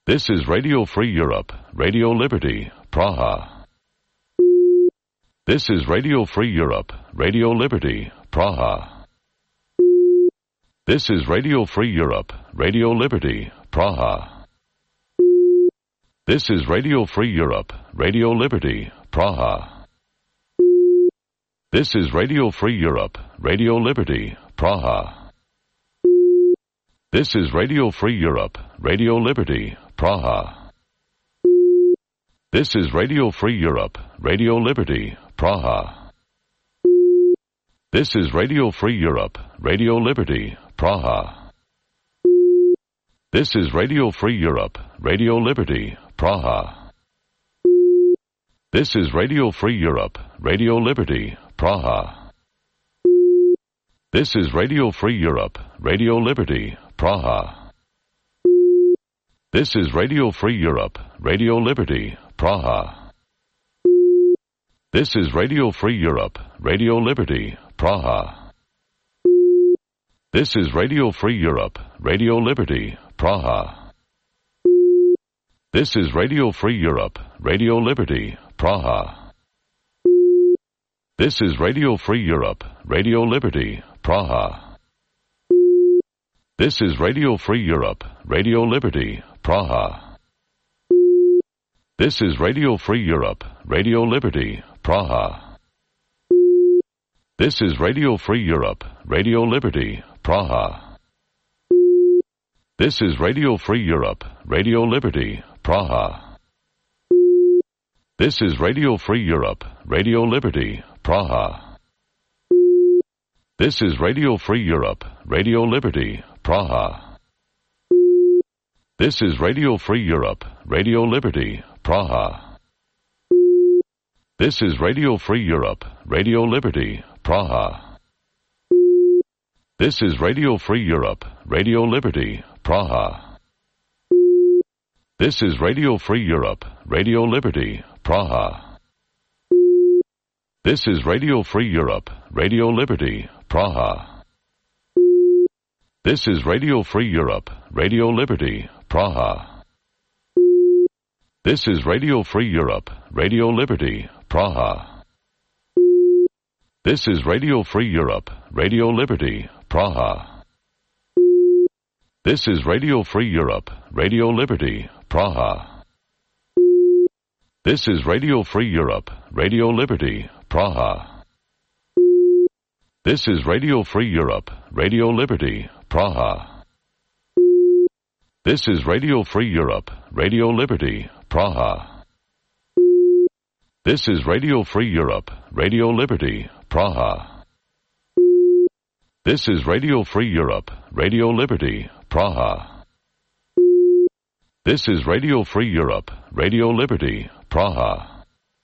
This is Radio Free Europe, Radio Liberty, Praha. This is Radio Free Europe, Radio Liberty, Praha. This is Radio Free Europe, Radio Liberty, Praha. This is Radio Free Europe, Radio Liberty, Praha. This is Radio Free Europe, Radio Liberty, Praha. This is Radio Free Europe, Radio Liberty, Praha. This is Radio Free Europe, Radio Liberty, Praha. This is Radio Free Europe, Radio Liberty, Praha. This is Radio Free Europe, Radio Liberty, Praha. This is Radio Free Europe, Radio Liberty, Praha. This is Radio Free Europe, Radio Liberty, Praha. This is Radio Free Europe, Radio Liberty, Praha. This is Radio Free Europe, Radio Liberty, Praha. This is Radio Free Europe, Radio Liberty, Praha. This is Radio Free Europe, Radio Liberty, Praha. This is Radio Free Europe, Radio Liberty, Praha. This is Radio Free Europe, Radio Liberty, Praha. This is Radio Free Europe, Radio Liberty, Praha. This is Radio Free Europe, Radio Liberty, Praha. This is Radio Free Europe, Radio Liberty, Praha. This is Radio Free Europe, Radio Liberty, Praha. This is Radio Free Europe, Radio Liberty, Praha. This is Radio Free Europe, Radio Liberty, Praha. This is Radio Free Europe, Radio Liberty, Praha. This is Radio Free Europe, Radio Liberty, Praha. This is Radio Free Europe, Radio Liberty, Praha. This is Radio Free Europe, Radio Liberty, Praha. This is Radio Free Europe, Radio Liberty, Praha. This is Radio Free Europe, Radio Liberty, Praha. This is Radio Free Europe, Radio Liberty, Praha. This is Radio Free Europe, Radio Liberty, Praha. This is Radio Free Europe, Radio Liberty, Praha. This is Radio Free Europe, Radio Liberty, Praha. This is Radio Free Europe, Radio Liberty, Praha. This is Radio Free Europe, Radio Liberty, Praha. This is Radio Free Europe, Radio Liberty, Praha. This is Radio Free Europe, Radio Liberty, Praha.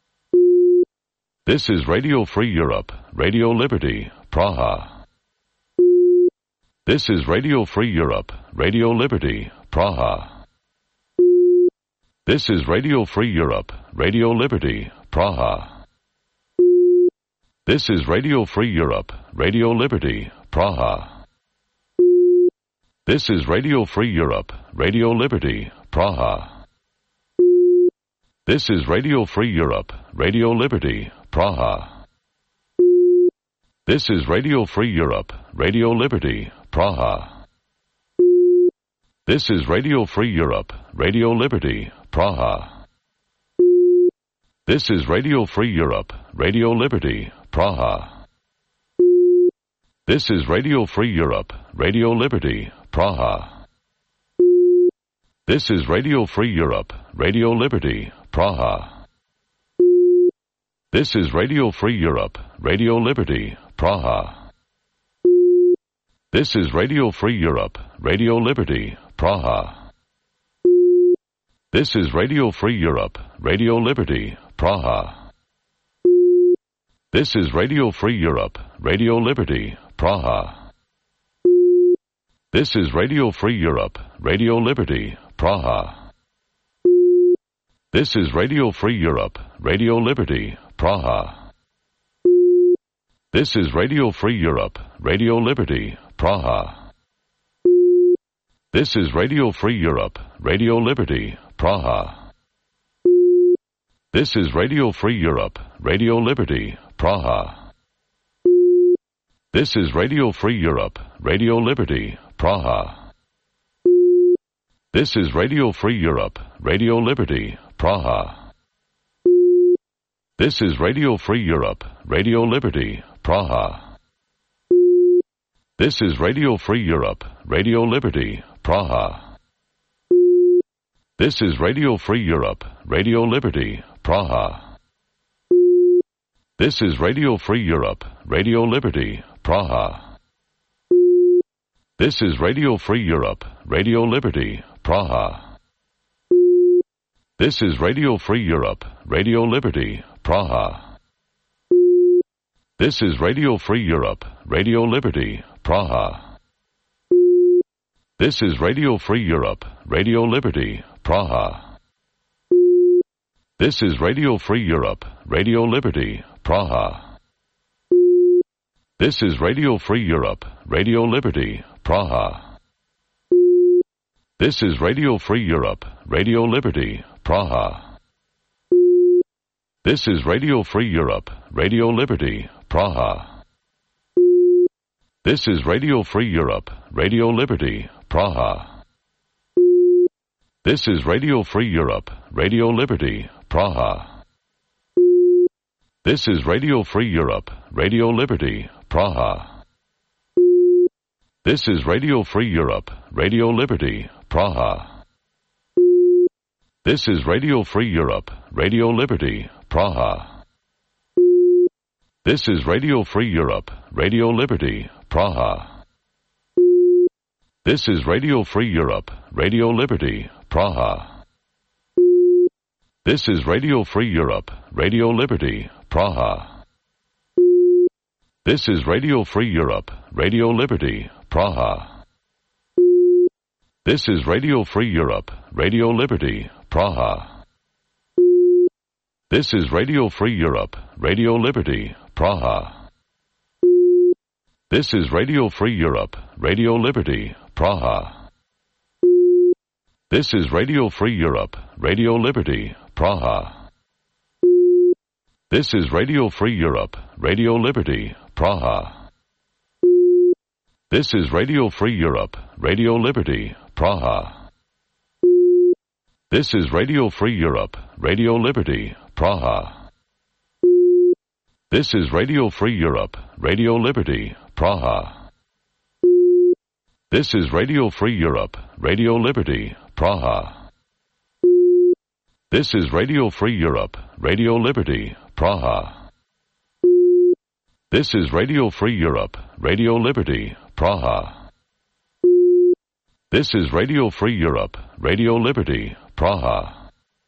This is Radio Free Europe, Radio Liberty, Praha. This is Radio Free Europe, Radio Liberty, Praha. This is Radio Free Europe, Radio Liberty, Praha. This is Radio Free Europe, Radio Liberty, Praha. This is Radio Free Europe, Radio Liberty, Praha. This is Radio Free Europe, Radio Liberty, Praha. This is Radio Free Europe, Radio Liberty, Praha. This is Radio Free Europe, Radio Liberty, Praha. This is Radio Free Europe, Radio Liberty, Praha. This is Radio Free Europe, Radio Liberty, Praha. This is Radio Free Europe, Radio Liberty, Praha. This is Radio Free Europe, Radio Liberty, Praha. This is Radio Free Europe, Radio Liberty, Praha. This is Radio Free Europe, Radio Liberty, Praha. This is Radio Free Europe, Radio Liberty, Praha. This is Radio Free Europe, Radio Liberty, Praha. This is Radio Free Europe, Radio Liberty, Praha. This is Radio Free Europe, Radio Liberty, Praha. This is Radio Free Europe, Radio Liberty, Praha. This is Radio Free Europe, Radio Liberty, Praha. This is Radio Free Europe, Radio Liberty, Praha. This is Radio Free Europe, Radio Liberty, Praha. This is Radio Free Europe, Radio Liberty, Praha. This is Radio Free Europe, Radio Liberty, Praha. This is Radio Free Europe, Radio Liberty, Praha. This is Radio Free Europe, Radio Liberty, Praha. This is Radio Free Europe, Radio Liberty, Praha. This is Radio Free Europe, Radio Liberty, Praha. This is Radio Free Europe, Radio Liberty, Praha. This is Radio Free Europe, Radio Liberty, Praha. This is Radio Free Europe, Radio Liberty, Praha. This is Radio Free Europe, Radio Liberty, Praha. This is Radio Free Europe, Radio Liberty, Praha. This is Radio Free Europe, Radio Liberty, Praha. This is Radio Free Europe, Radio Liberty, Praha. This is Radio Free Europe, Radio Liberty, Praha. This is Radio Free Europe, Radio Liberty, Praha. This is Radio Free Europe, Radio Liberty, Praha. This is Radio Free Europe, Radio Liberty, Praha. This is Radio Free Europe, Radio Liberty, Praha. This is Radio Free Europe, Radio Liberty, Praha. This is Radio Free Europe, Radio Liberty, Praha. This is Radio Free Europe, Radio Liberty, Praha. This is Radio Free Europe, Radio Liberty, Praha. This is Radio Free Europe, Radio Liberty, Praha. This is Radio Free Europe, Radio Liberty, Praha. This is Radio Free Europe, Radio Liberty, Praha. This is Radio Free Europe, Radio Liberty, Praha. This is Radio Free Europe, Radio Liberty, Praha. This is Radio Free Europe, Radio Liberty, Praha. This is Radio Free Europe, Radio Liberty, Praha. This is Radio Free Europe, Radio Liberty, Praha. This is Radio Free Europe, Radio Liberty, Praha. This is Radio Free Europe, Radio Liberty, Praha. This is Radio Free Europe, Radio Liberty, Praha.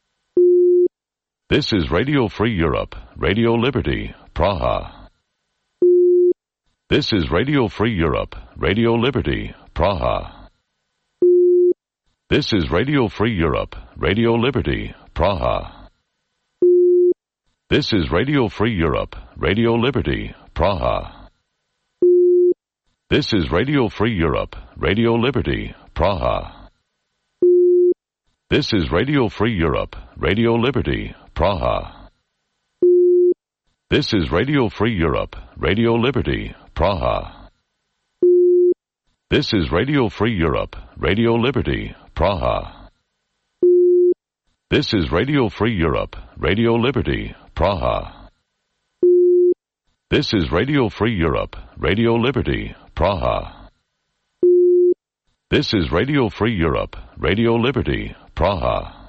This is Radio Free Europe, Radio Liberty, Praha. This is Radio Free Europe, Radio Liberty, Praha. This is Radio Free Europe, Radio Liberty, Praha. This is Radio Free Europe, Radio Liberty, Praha. This is Radio Free Europe, Radio Liberty, Praha. This is Radio Free Europe, Radio Liberty, Praha. This is Radio Free Europe, Radio Liberty, Praha. This is Radio Free Europe, Radio Liberty, Praha. This is Radio Free Europe, Radio Liberty, Praha. This is Radio Free Europe, Radio Liberty, Praha. This is Radio Free Europe, Radio Liberty, Praha.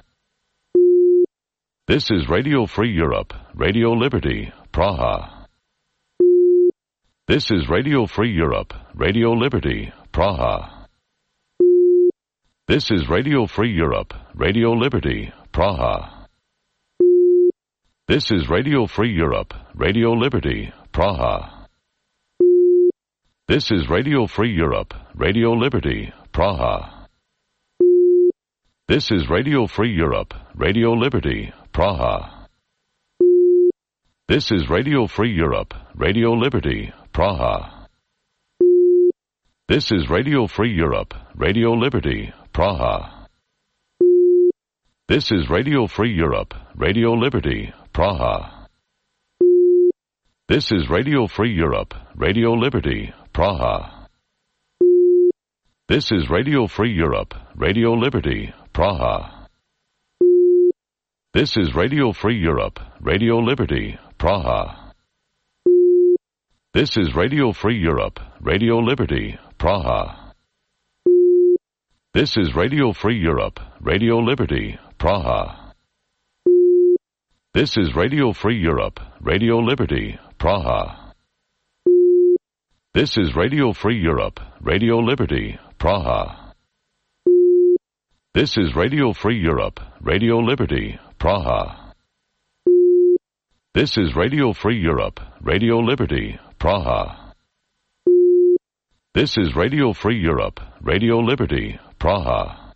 This is Radio Free Europe, Radio Liberty, Praha. This is Radio Free Europe, Radio Liberty, Praha. This is Radio Free Europe, Radio Liberty, Praha. This is Radio Free Europe, Radio Liberty, Praha. This is Radio Free Europe, Radio Liberty, Praha. This is Radio Free Europe, Radio Liberty, Praha. This is Radio Free Europe, Radio Liberty, Praha. This is Radio Free Europe, Radio Liberty, Praha. This is Radio Free Europe, Radio Liberty, Praha. This is Radio Free Europe, Radio Liberty, Praha. This is Radio Free Europe, Radio Liberty, Praha. This is Radio Free Europe, Radio Liberty, Praha. This is Radio Free Europe, Radio Liberty, Praha. This is Radio Free Europe, Radio Liberty, Praha. This is Radio Free Europe, Radio Liberty, Praha. This is Radio Free Europe, Radio Liberty, Praha. This is Radio Free Europe, Radio Liberty, Praha. This is Radio Free Europe, Radio Liberty, Praha. This is Radio Free Europe, Radio Liberty, Praha.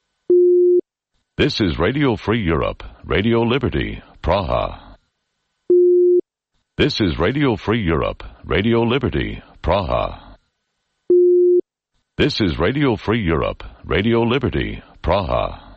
This is Radio Free Europe, Radio Liberty, Praha. This is Radio Free Europe, Radio Liberty, Praha. This is Radio Free Europe, Radio Liberty, Praha.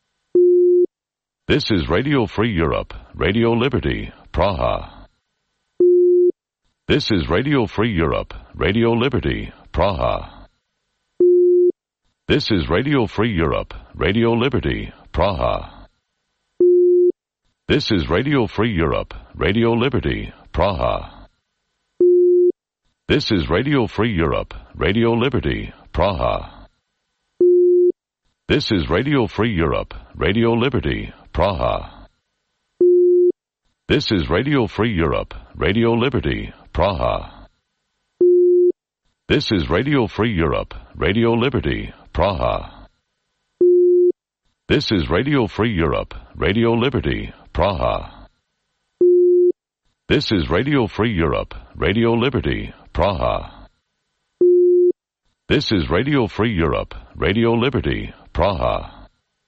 This is Radio Free Europe, Radio Liberty, Praha. This is Radio Free Europe, Radio Liberty, Praha. This is Radio Free Europe, Radio Liberty, Praha. This is Radio Free Europe, Radio Liberty, Praha. This is Radio Free Europe, Radio Liberty, Praha. This is Radio Free Europe, Radio Liberty, Praha. This is Radio Free Europe, Radio Liberty, Praha. This is Radio Free Europe, Radio Liberty, Praha. This is Radio Free Europe, Radio Liberty, Praha. This is Radio Free Europe, Radio Liberty, Praha. This is Radio Free Europe, Radio Liberty, Praha.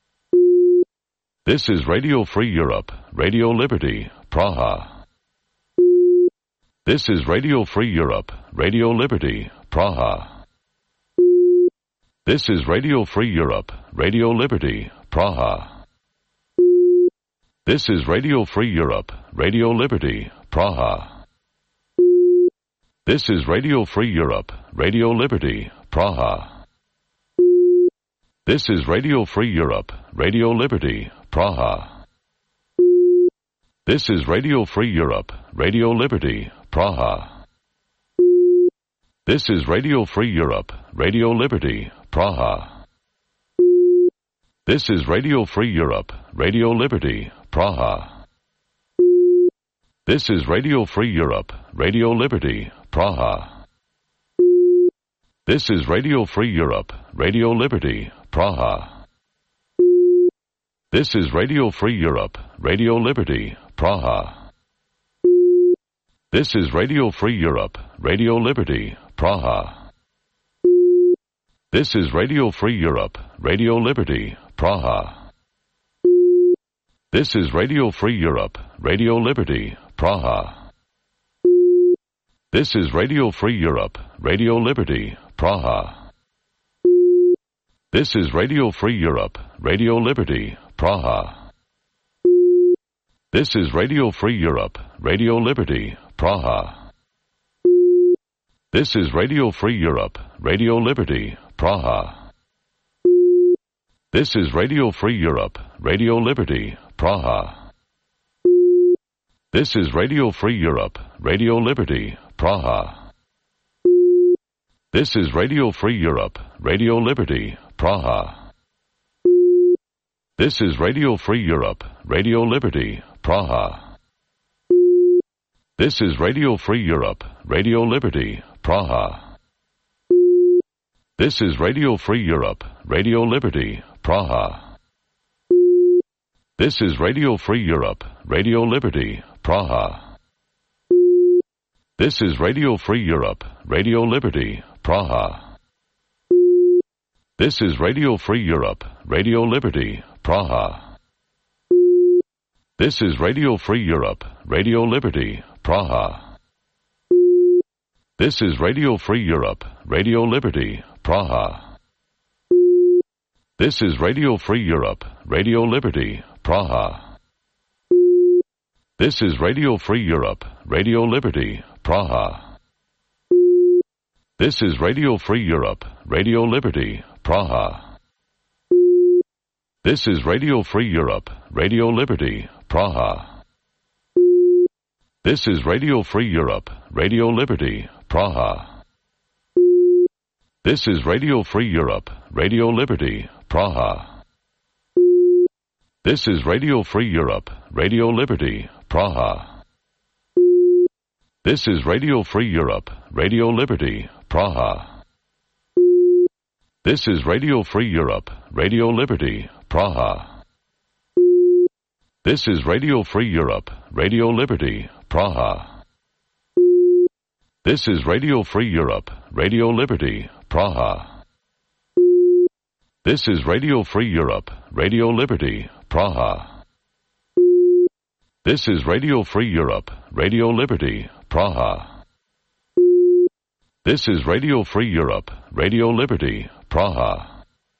This is Radio Free Europe, Radio Liberty, Praha. This is Radio Free Europe, Radio Liberty, Praha. This is Radio Free Europe, Radio Liberty, Praha. This is Radio Free Europe, Radio Liberty, Praha. This is Radio Free Europe, Radio Liberty, Praha. This is Radio Free Europe, Radio Liberty, Praha. This is Radio Free Europe, Radio Liberty, Praha. This is Radio Free Europe, Radio Liberty, Praha. This is Radio Free Europe, Radio Liberty, Praha. This is Radio Free Europe, Radio Liberty, Praha. This is Radio Free Europe, Radio Liberty, Praha. This is Radio Free Europe, Radio Liberty, Praha. This is Radio Free Europe, Radio Liberty, Praha. This is Radio Free Europe, Radio Liberty, Praha. This is Radio Free Europe, Radio Liberty, Praha. This is Radio Free Europe, Radio Liberty, Praha. This is Radio Free Europe, Radio Liberty, Praha. This is Radio Free Europe, Radio Liberty, Praha. This is Radio Free Europe, Radio Liberty, Praha. This is Radio Free Europe, Radio Liberty, Praha. This is Radio Free Europe, Radio Liberty, Praha. This is Radio Free Europe, Radio Liberty, Praha. This is Radio Free Europe, Radio Liberty, Praha. This is Radio Free Europe, Radio Liberty, Praha. This is Radio Free Europe, Radio Liberty, Praha. This is Radio Free Europe, Radio Liberty, Praha. This is Radio Free Europe, Radio Liberty, Praha. This is Radio Free Europe, Radio Liberty, Praha. This is Radio Free Europe, Radio Liberty, Praha. This is Radio Free Europe, Radio Liberty, Praha. This is Radio Free Europe, Radio Liberty, Praha. This is Radio Free Europe, Radio Liberty, Praha. This is Radio Free Europe, Radio Liberty, Praha. This is Radio Free Europe, Radio Liberty, Praha. This is Radio Free Europe, Radio Liberty, Praha. This is Radio Free Europe, Radio Liberty, Praha. This is Radio Free Europe, Radio Liberty, Praha. This is Radio Free Europe, Radio Liberty, Praha. This is Radio Free Europe, Radio Liberty, Praha. This is Radio Free Europe, Radio Liberty, Praha. This is Radio Free Europe, Radio Liberty, Praha. This is Radio Free Europe, Radio Liberty, Praha. This is Radio Free Europe, Radio Liberty, Praha. This is Radio Free Europe, Radio Liberty, Praha.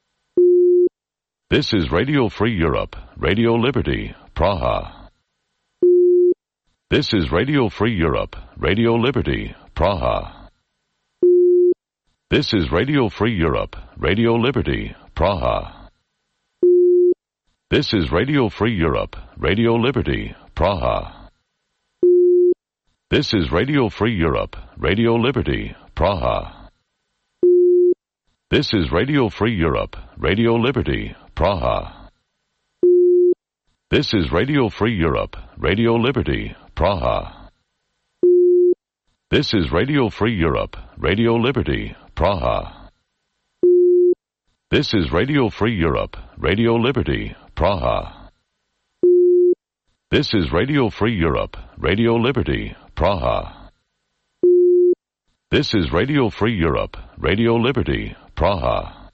This is Radio Free Europe, Radio Liberty, Praha. This is Radio Free Europe, Radio Liberty, Praha. This is Radio Free Europe, Radio Liberty, Praha. This is Radio Free Europe, Radio Liberty, Praha. This is Radio Free Europe, Radio Liberty, Praha. This is Radio Free Europe, Radio Liberty, Praha. This is Radio Free Europe, Radio Liberty, Praha. This is Radio Free Europe, Radio Liberty, Praha. This is Radio Free Europe, Radio Liberty, Praha. This is Radio Free Europe, Radio Liberty, Praha. This is Radio Free Europe, Radio Liberty, Praha.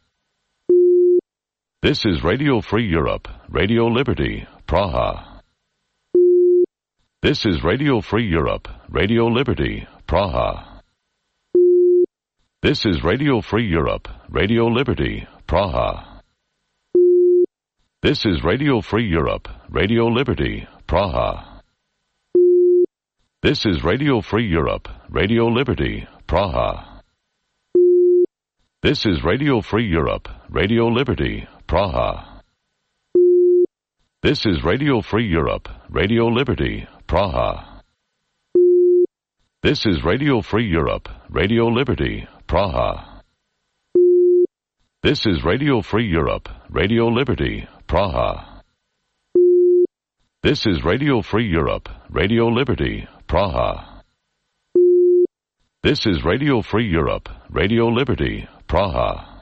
This is Radio Free Europe, Radio Liberty, Praha. This is Radio Free Europe, Radio Liberty, Praha. This is Radio Free Europe, Radio Liberty, Praha. This is Radio Free Europe, Radio Liberty, Praha. This is Radio Free Europe, Radio Liberty, Praha. This is Radio Free Europe, Radio Liberty, Praha. This is Radio Free Europe, Radio Liberty, Praha. This is Radio Free Europe, Radio Liberty, Praha. This is Radio Free Europe, Radio Liberty, Praha. This is Radio Free Europe, Radio Liberty, Praha. This is Radio Free Europe, Radio Liberty, Praha.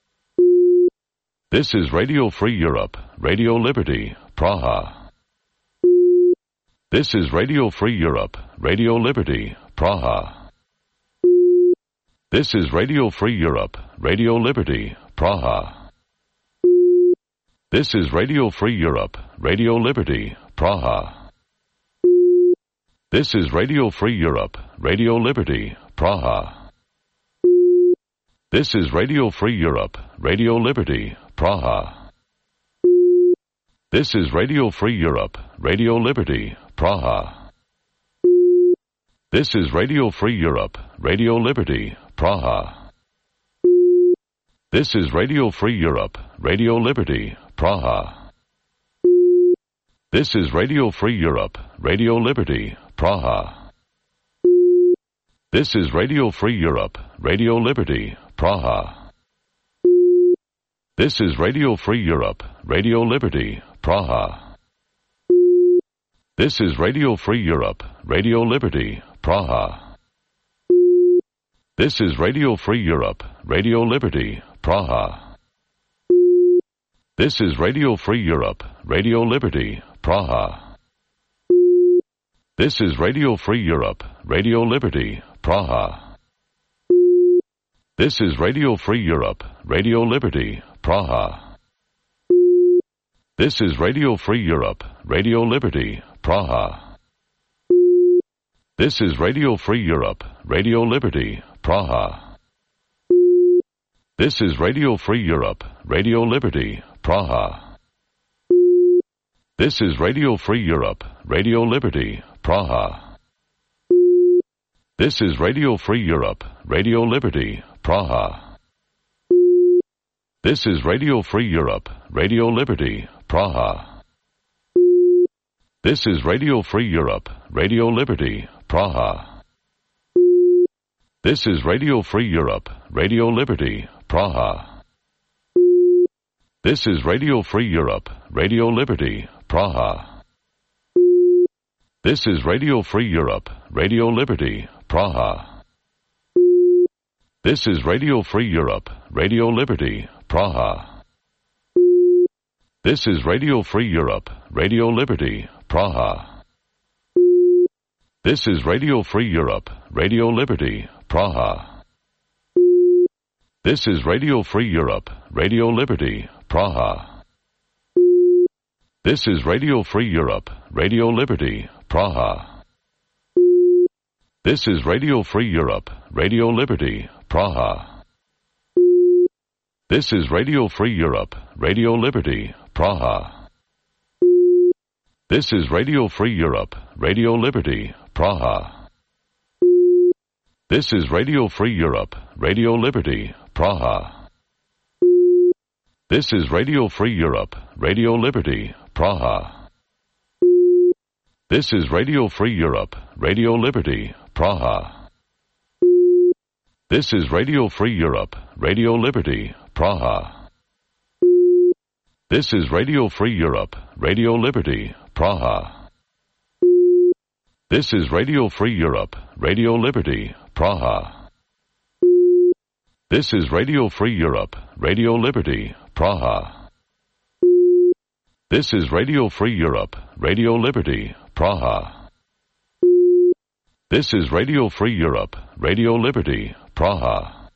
This is Radio Free Europe, Radio Liberty, Praha. This is Radio Free Europe, Radio Liberty, Praha. This is Radio Free Europe, Radio Liberty, Praha. This is Radio Free Europe, Radio Liberty, Praha. This is Radio Free Europe, Radio Liberty, Praha. This is Radio Free Europe, Radio Liberty, Praha. This is Radio Free Europe, Radio Liberty, Praha. This is Radio Free Europe, Radio Liberty, Praha. This is Radio Free Europe, Radio Liberty, Praha. This is Radio Free Europe, Radio Liberty, Praha. This is Radio Free Europe, Radio Liberty, Praha. This is Radio Free Europe, Radio Liberty, Praha. This is Radio Free Europe, Radio Liberty, Praha. This is Radio Free Europe, Radio Liberty, Praha. This is Radio Free Europe, Radio Liberty, Praha. This is Radio Free Europe, Radio Liberty, Praha. This is Radio Free Europe, Radio Liberty, Praha. This is Radio Free Europe, Radio Liberty, Praha. This is Radio Free Europe, Radio Liberty, Praha. This is Radio Free Europe, Radio Liberty, Praha. This is Radio Free Europe, Radio Liberty, Praha. This is Radio Free Europe, Radio Liberty, Praha. This is Radio Free Europe, Radio Liberty, Praha. This is Radio Free Europe, Radio Liberty, Praha. This is Radio Free Europe, Radio Liberty, Praha. This is Radio Free Europe, Radio Liberty, Praha. This is Radio Free Europe, Radio Liberty, Praha. This is Radio Free Europe, Radio Liberty, Praha. This is Radio Free Europe, Radio Liberty, Praha. This is Radio Free Europe, Radio Liberty, Praha. This is Radio Free Europe, Radio Liberty, Praha. This is Radio Free Europe, Radio Liberty, Praha. This is Radio Free Europe, Radio Liberty, Praha. This is Radio Free Europe, Radio Liberty, Praha. This is Radio Free Europe, Radio Liberty, Praha. This is Radio Free Europe, Radio Liberty, Praha. This is Radio Free Europe, Radio Liberty, Praha. This is Radio Free Europe, Radio Liberty, Praha. This is Radio Free Europe, Radio Liberty, Praha. This is Radio Free Europe, Radio Liberty, Praha. This is Radio Free Europe, Radio Liberty, Praha. This is Radio Free Europe, Radio Liberty, Praha. This is Radio Free Europe, Radio Liberty, Praha. This is Radio Free Europe, Radio Liberty, Praha.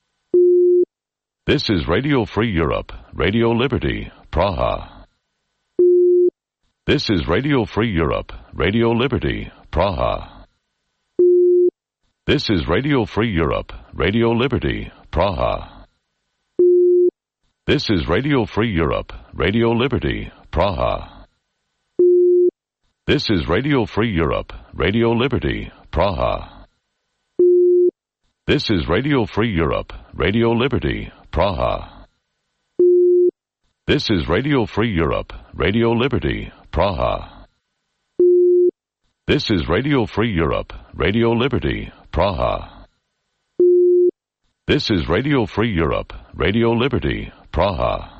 This is Radio Free Europe, Radio Liberty, Praha. This is Radio Free Europe, Radio Liberty, Praha. This is Radio Free Europe, Radio Liberty, Praha. This is Radio Free Europe, Radio Liberty, Praha. This is Radio Free Europe, Radio Liberty, Praha. This is Radio Free Europe, Radio Liberty, Praha. This is Radio Free Europe, Radio Liberty, Praha. This is Radio Free Europe, Radio Liberty, Praha. This is Radio Free Europe, Radio Liberty, Praha.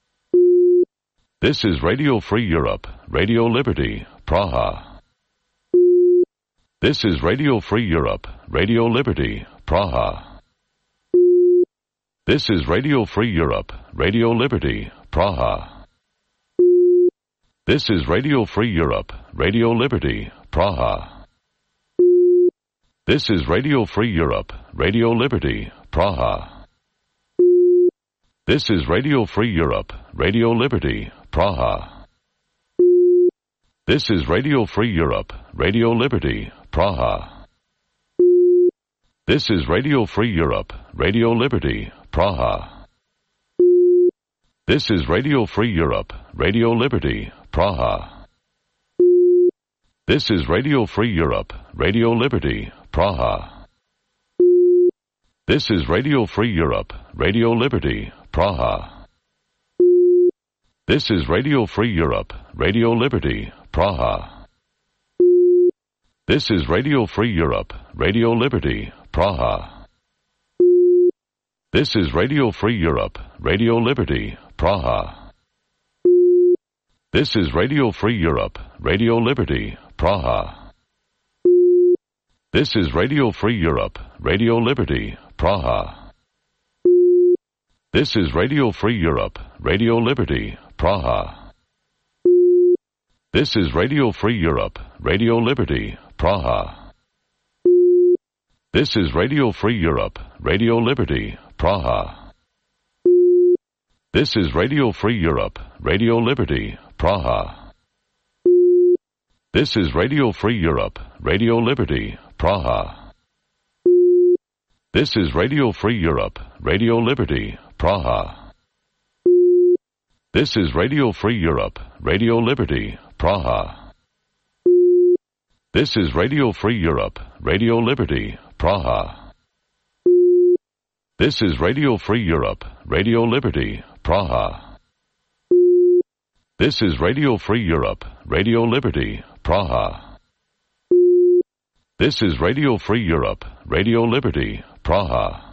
This is Radio Free Europe, Radio Liberty, Praha. This is Radio Free Europe, Radio Liberty, Praha. This is Radio Free Europe, Radio Liberty, Praha. This is Radio Free Europe, Radio Liberty, Praha. This is Radio Free Europe, Radio Liberty, Praha. This is Radio Free Europe, Radio Liberty, Praha. This is Radio Free Europe, Radio Liberty, Praha. This is Radio Free Europe, Radio Liberty, Praha. This is Radio Free Europe, Radio Liberty, Praha. This is Radio Free Europe, Radio Liberty, Praha. This is Radio Free Europe, Radio Liberty, Praha. This is Radio Free Europe, Radio Liberty, Praha. This is Radio Free Europe, Radio Liberty, Praha. This is Radio Free Europe, Radio Liberty, Praha. This is Radio Free Europe, Radio Liberty, Praha. This is Radio Free Europe, Radio Liberty, Praha. This is Radio Free Europe, Radio Liberty, Praha. This is Radio Free Europe, Radio Liberty, Praha. This is Radio Free Europe, Radio Liberty, Praha. This is Radio Free Europe, Radio Liberty, Praha. This is Radio Free Europe, Radio Liberty, Praha. This is Radio Free Europe, Radio Liberty, Praha. This is Radio Free Europe, Radio Liberty, Praha. This is Radio Free Europe, Radio Liberty, Praha. This is Radio Free Europe, Radio Liberty, Praha. This is Radio Free Europe, Radio Liberty, Praha. This is Radio Free Europe, Radio Liberty, Praha.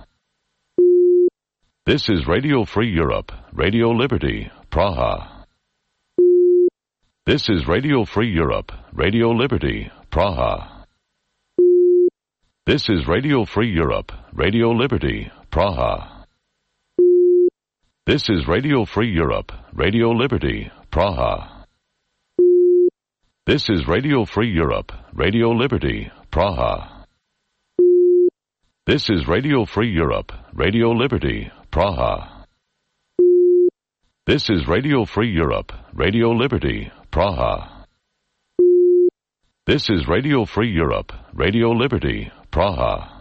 This is Radio Free Europe, Radio Liberty, Praha. This is Radio Free Europe, Radio Liberty, Praha. This is Radio Free Europe, Radio Liberty, Praha. This is Radio Free Europe, Radio Liberty, Praha. This is Radio Free Europe, Radio Liberty, Praha. This is Radio Free Europe, Radio Liberty, Praha. This is Radio Free Europe, Radio Liberty, Praha. This is Radio Free Europe, Radio Liberty, Praha.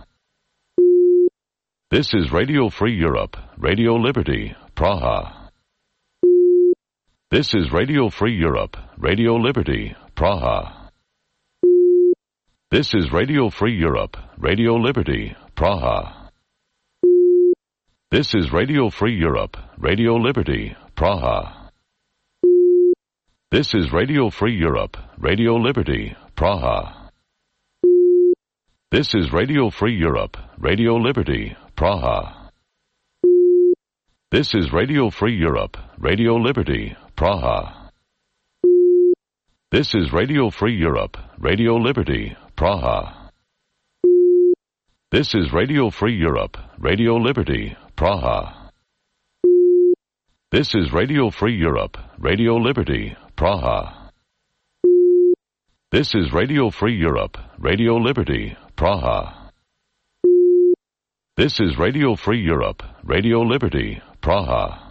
This is Radio Free Europe, Radio Liberty, Praha. This is Radio Free Europe, Radio Liberty, Praha. This is Radio Free Europe, Radio Liberty, Praha. This is Radio Free Europe, Radio Liberty, Praha. This is Radio Free Europe, Radio Liberty, Praha. This is Radio Free Europe, Radio Liberty, Praha. This is Radio Free Europe, Radio Liberty, Praha. This is Radio Free Europe, Radio Liberty, Praha. This is Radio Free Europe, Radio Liberty, Praha. This is Radio Free Europe, Radio Liberty, Praha. This is Radio Free Europe, Radio Liberty, Praha. This is Radio Free Europe, Radio Liberty, Praha.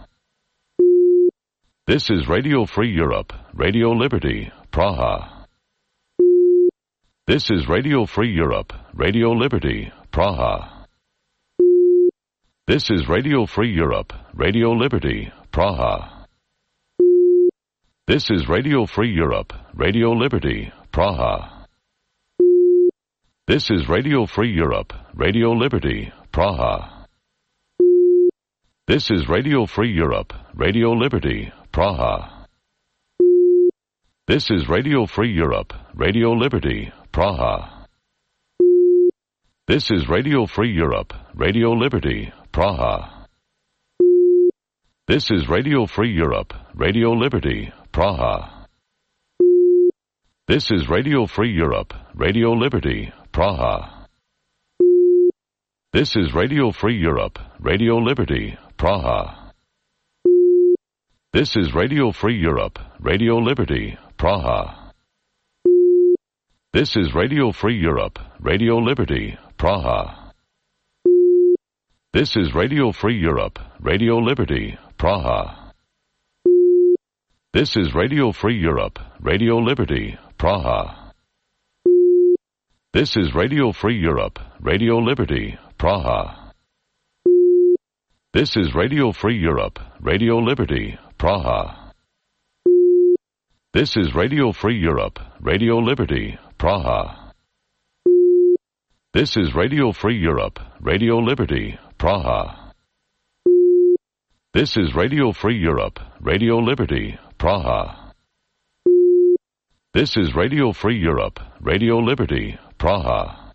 This is Radio Free Europe, Radio Liberty, Praha. This is Radio Free Europe, Radio Liberty, Praha. This is Radio Free Europe, Radio Liberty, Praha. This is Radio Free Europe, Radio Liberty, Praha. This is Radio Free Europe, Radio Liberty, Praha. This is Radio Free Europe, Radio Liberty, Praha. This is Radio Free Europe, Radio Liberty, Praha. This is Radio Free Europe, Radio Liberty, Praha. This is Radio Free Europe, Radio Liberty, Praha. This is Radio Free Europe, Radio Liberty, Praha. This is Radio Free Europe, Radio Liberty, Praha. This is Radio Free Europe, Radio Liberty, Praha. This is Radio Free Europe, Radio Liberty, Praha. This is Radio Free Europe, Radio Liberty, Praha. This is Radio Free Europe, Radio Liberty, Praha. This is Radio Free Europe, Radio Liberty, Praha. This is Radio Free Europe, Radio Liberty, Praha. This is Radio Free Europe, Radio Liberty, Praha. This is Radio Free Europe, Radio Liberty, Praha. This is Radio Free Europe, Radio Liberty, Praha. This is Radio Free Europe, Radio Liberty, Praha.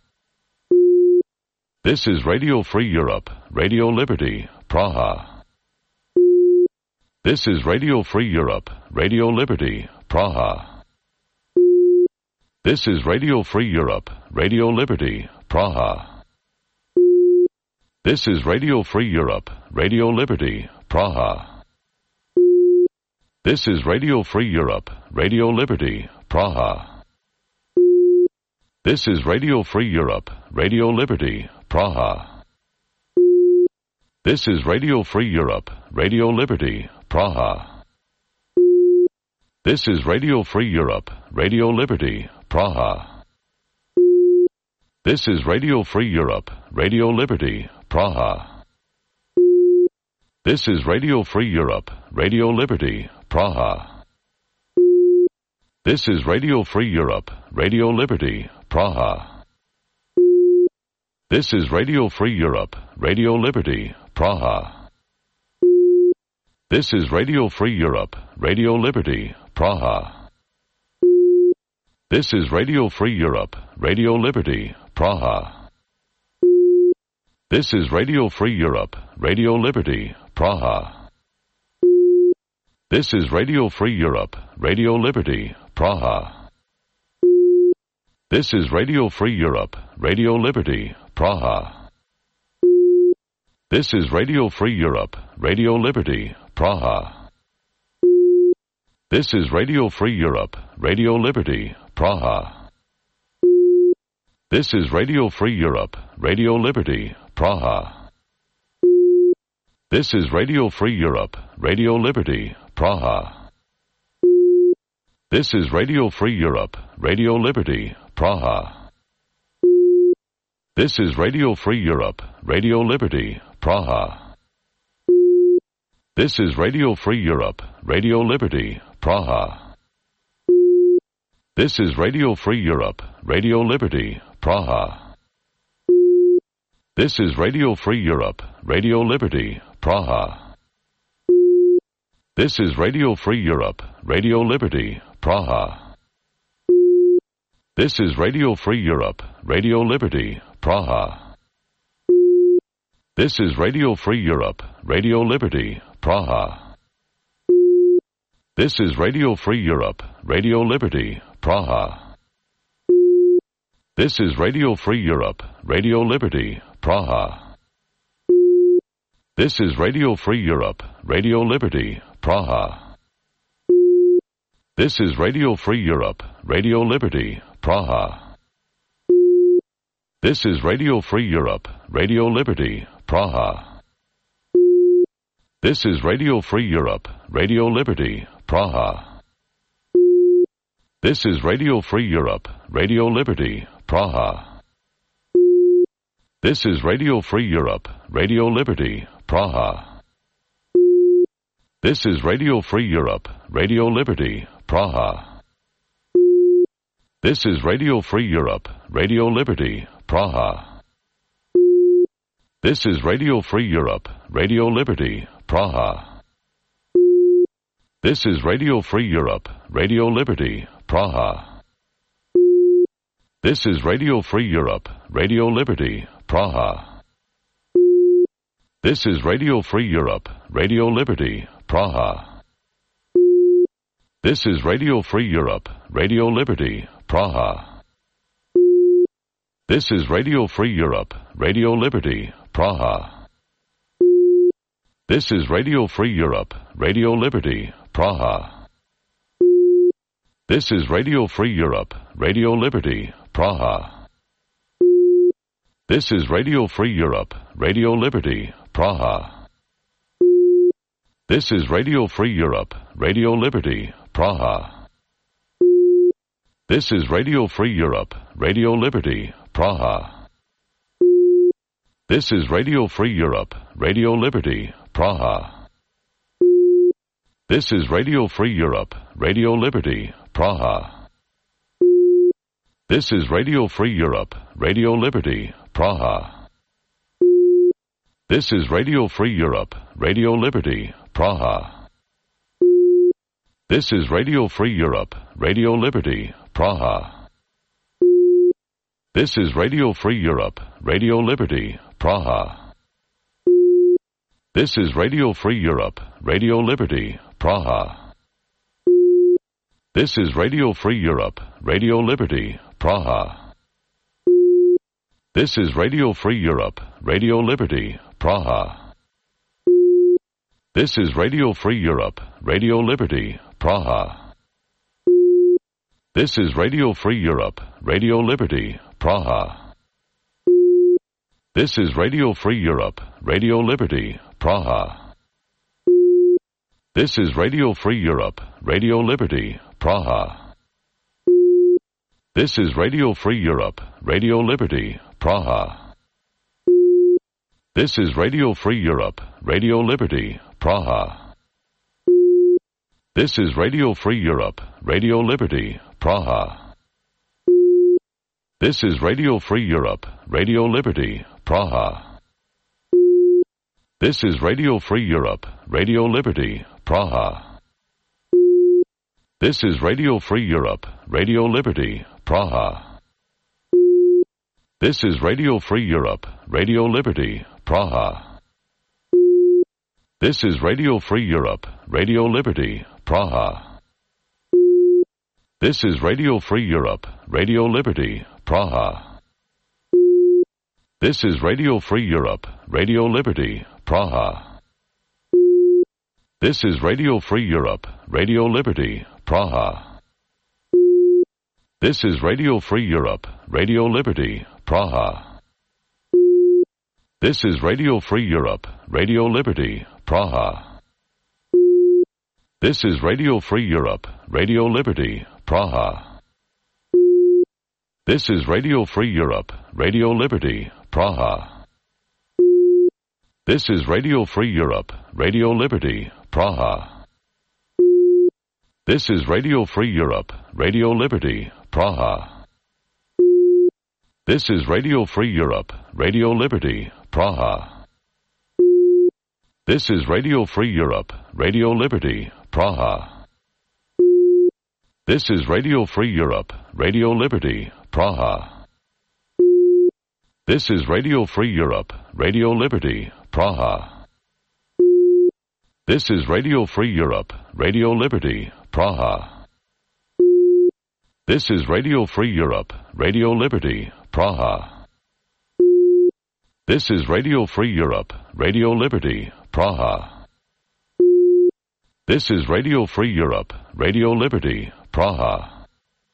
This is Radio Free Europe, Radio Liberty, Praha. This is Radio Free Europe, Radio Liberty, Praha. This is Radio Free Europe, Radio Liberty, Praha. This is Radio Free Europe, Radio Liberty, Praha. This is Radio Free Europe, Radio Liberty, Praha. This is Radio Free Europe, Radio Liberty, Praha. This is Radio Free Europe, Radio Liberty, Praha. This is Radio Free Europe, Radio Liberty, Praha. This is Radio Free Europe, Radio Liberty, Praha. This is Radio Free Europe, Radio Liberty, Praha. This is Radio Free Europe, Radio Liberty, Praha. This is Radio Free Europe, Radio Liberty, Praha. This is Radio Free Europe, Radio Liberty, Praha. This is Radio Free Europe, Radio Liberty, Praha. This is Radio Free Europe, Radio Liberty, Praha. This is Radio Free Europe, Radio Liberty, Praha. This is Radio Free Europe, Radio Liberty, Praha. This is Radio Free Europe, Radio Liberty, Praha. This is Radio Free Europe, Radio Liberty, Praha. This is Radio Free Europe, Radio Liberty, Praha. This is Radio Free Europe, Radio Liberty, Praha. This is Radio Free Europe, Radio Liberty, Praha. This is Radio Free Europe, Radio Liberty, Praha. This is Radio Free Europe, Radio Liberty, Praha. This is Radio Free Europe, Radio Liberty, Praha. This is Radio Free Europe, Radio Liberty, Praha. This is Radio Free Europe, Radio Liberty, Praha. This is Radio Free Europe, Radio Liberty, Praha. This is Radio Free Europe, Radio Liberty, Praha. This is Radio Free Europe, Radio Liberty, Praha. This is Radio Free Europe, Radio Liberty, Praha. This is Radio Free Europe, Radio Liberty, Praha. This is Radio Free Europe, Radio Liberty, Praha. This is Radio Free Europe, Radio Liberty, Praha. This is Radio Free Europe, Radio Liberty, Praha. This is Radio Free Europe, Radio Liberty, Praha. This is Radio Free Europe, Radio Liberty, Praha. This is Radio Free Europe, Radio Liberty, Praha. This is Radio Free Europe, Radio Liberty, Praha. This is Radio Free Europe, Radio Liberty, Praha. This is Radio Free Europe, Radio Liberty, Praha. This is Radio Free Europe, Radio Liberty, Praha. This is Radio Free Europe, Radio Liberty, Praha. This is Radio Free Europe, Radio Liberty, Praha. This is Radio Free Europe, Radio Liberty, Praha. This is Radio Free Europe, Radio Liberty, Praha. This is Radio Free Europe, Radio Liberty, Praha. This is Radio Free Europe, Radio Liberty, Praha. This is Radio Free Europe, Radio Liberty, Praha. This is Radio Free Europe, Radio Liberty, Praha. This is Radio Free Europe, Radio Liberty, Praha. This is Radio Free Europe, Radio Liberty, Praha. This is Radio Free Europe, Radio Liberty, Praha. This is Radio Free Europe, Radio Liberty, Praha. This is Radio Free Europe, Radio Liberty, Praha. This is Radio Free Europe, Radio Liberty, Praha. This is Radio Free Europe, Radio Liberty, Praha. This is Radio Free Europe, Radio Liberty, Praha. This is Radio Free Europe, Radio Liberty, Praha. This is Radio Free Europe, Radio Liberty, Praha. This is Radio Free Europe, Radio Liberty, Praha. This is Radio Free Europe, Radio Liberty, Praha. This is Radio Free Europe, Radio Liberty, Praha. This is Radio Free Europe, Radio Liberty, Praha. This is Radio Free Europe, Radio Liberty, Praha. This is Radio Free Europe, Radio Liberty, Praha. This is Radio Free Europe, Radio Liberty, Praha. This is Radio Free Europe, Radio Liberty, Praha. This is Radio Free Europe, Radio Liberty, Praha. This is Radio Free Europe, Radio Liberty, Praha. This is Radio Free Europe, Radio Liberty, Praha. This is Radio Free Europe, Radio Liberty, Praha. This is Radio Free Europe, Radio Liberty, Praha. This is Radio Free Europe, Radio Liberty, Praha. This is Radio Free Europe, Radio Liberty, Praha. This is Radio Free Europe, Radio Liberty, Praha. This is Radio Free Europe, Radio Liberty, Praha. This is Radio Free Europe, Radio Liberty, Praha. This is Radio Free Europe, Radio Liberty, Praha. This is Radio Free Europe, Radio Liberty, Praha. This is Radio Free Europe, Radio Liberty, Praha. This is Radio Free Europe, Radio Liberty, Praha. This is Radio Free Europe, Radio Liberty, Praha. This is Radio Free Europe, Radio Liberty, Praha. This is Radio Free Europe, Radio Liberty, Praha. This is Radio Free Europe, Radio Liberty, Praha. This is Radio Free Europe, Radio Liberty, Praha. This is Radio Free Europe, Radio Liberty, Praha.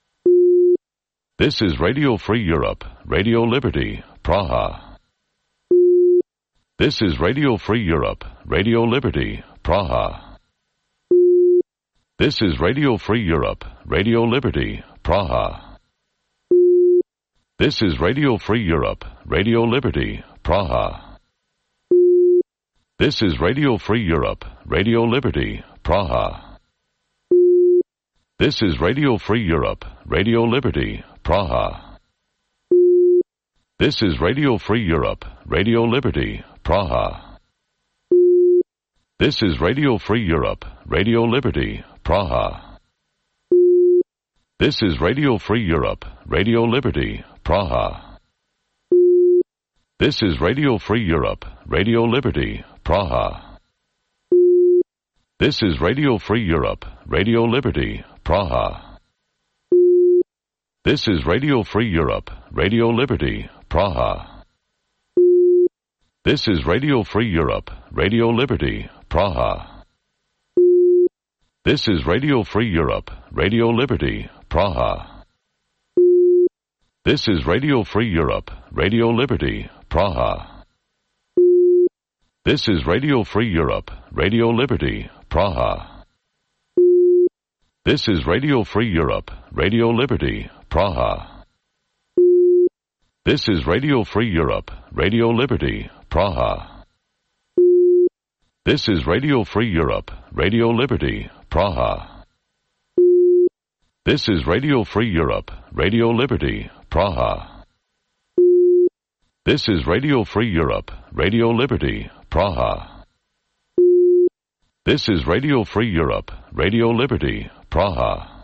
This is Radio Free Europe, Radio Liberty, Praha. This is Radio Free Europe, Radio Liberty, Praha. This is Radio Free Europe, Radio Liberty, Praha. This is Radio Free Europe, Radio Liberty, Praha. This is Radio Free Europe, Radio Liberty, Praha. This is Radio Free Europe, Radio Liberty, Praha. This is Radio Free Europe, Radio Liberty, Praha. This is Radio Free Europe, Radio Liberty, Praha. This is Radio Free Europe, Radio Liberty, Praha. This is Radio Free Europe, Radio Liberty, Praha. This is Radio Free Europe, Radio Liberty, Praha. This is Radio Free Europe, Radio Liberty, Praha. This is Radio Free Europe, Radio Liberty, Praha. This is Radio Free Europe, Radio Liberty, Praha. This is Radio Free Europe, Radio Liberty, Praha. This is Radio Free Europe, Radio Liberty, Praha. This is Radio Free Europe, Radio Liberty, Praha. This is Radio Free Europe, Radio Liberty, Praha. This is Radio Free Europe, Radio Liberty, Praha. This is Radio Free Europe, Radio Liberty, Praha. This is Radio Free Europe, Radio Liberty, Praha. This is Radio Free Europe, Radio Liberty, Praha.